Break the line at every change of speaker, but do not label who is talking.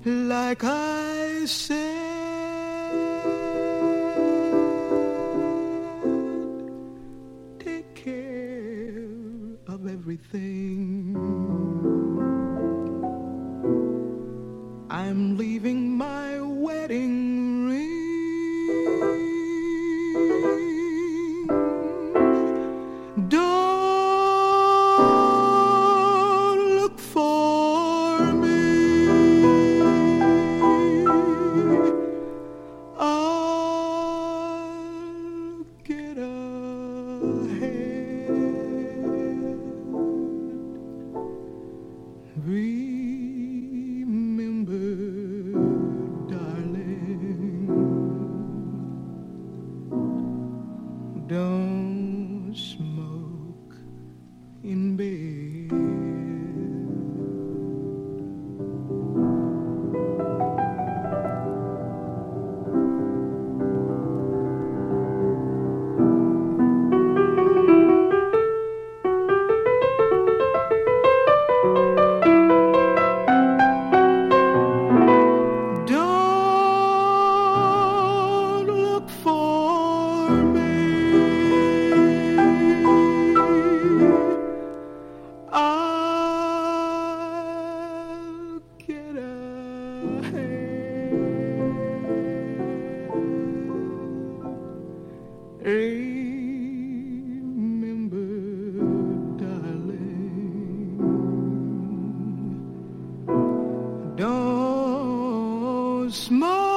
like I said, take care of everything. I'm leaving my wedding ring. Don't look for me. I'll get ahead. Remember, darling, don't smoke in bed. Don't look for me. I'll get ahead. Remember, darling, don't smoke